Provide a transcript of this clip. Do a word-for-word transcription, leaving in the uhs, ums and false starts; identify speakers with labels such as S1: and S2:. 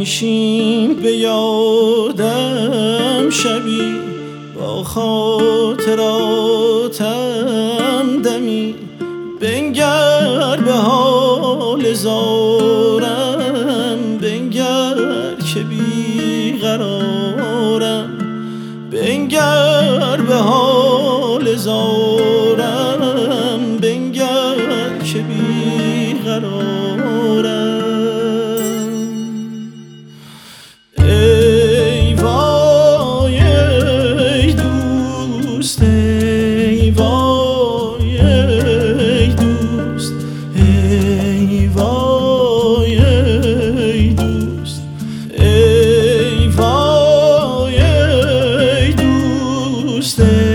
S1: بنشین به یادم شبی با خاطراتم دمی بنگر به حال زارم بنگر که بیقرارم بنگر به حال زارم بنگر که بیقرارم ای وای ای دوست ای وای ای دوست ای وای ای دوست ای وای ای دوست